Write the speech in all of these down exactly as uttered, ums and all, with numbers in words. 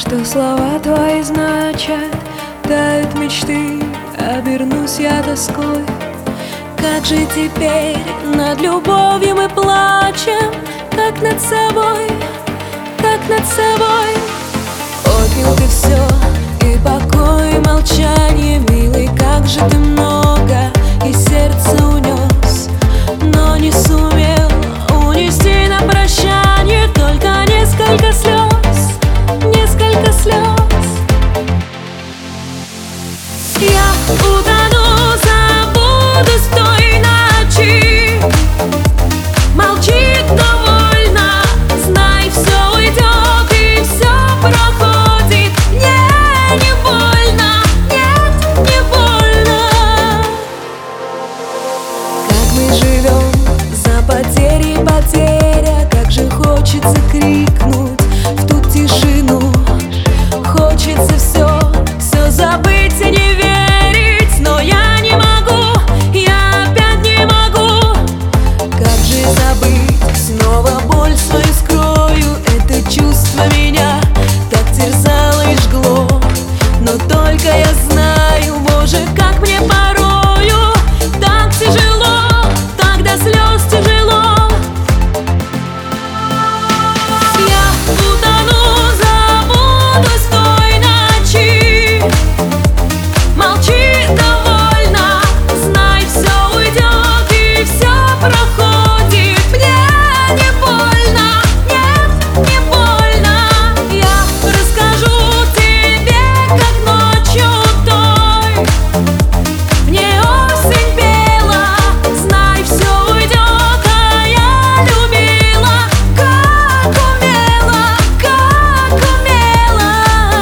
Что слова твои значат, тают мечты, обернусь я тоской. Как же теперь над любовью мы плачем, как над собой, как над собой. Отнял ты все, и покой, и молчание, милый, как же ты много и сердце унес, но не сумел унести на прощание только несколько слез, несколько слез. Я утону, забуду с той ночи. Молчит довольно, знай, все уйдет и все проходит. Мне не больно, нет, не больно. Как мы живем за потерей потеря, как же хочется крикнуть в ту тишину. Хочется все, все забыть и не верить, но я не могу, я опять не могу. Как же забыть, снова боль свою скрою. Это чувство меня так терзало и жгло, но только я знаю, Боже, как мне порою так тяжело, так до слез тяжело. Я утону, забуду с той ночи. Молчи довольно, знай, все уйдет и все проходит. Мне не больно, нет, не больно. Я расскажу тебе, как ночью той мне осень пела. Знай, все уйдет, а я любила, как умела, как умела.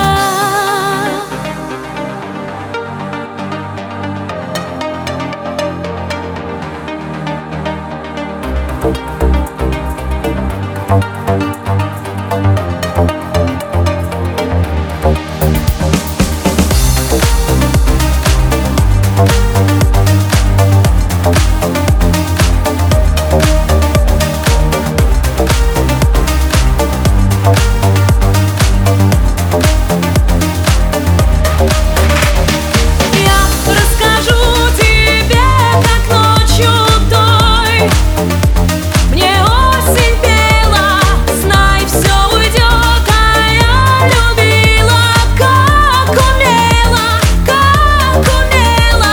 Я расскажу тебе, как ночью той мне осень пела. Знай, все уйдет, а я любила, как умела, как умела.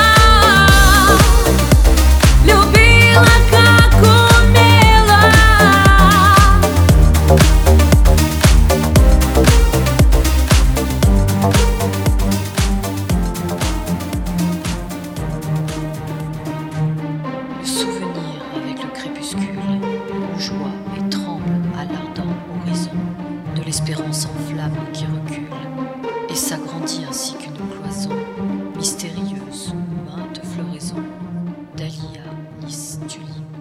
Любила, как умела. Le souvenir avec le crépuscule, où joie et tremble à l'ardent horizon, de l'espérance en flamme qui recule et s'agrandit ainsi qu'une cloison mystérieuse sous mainte floraison, dahlia, lys, tulipe.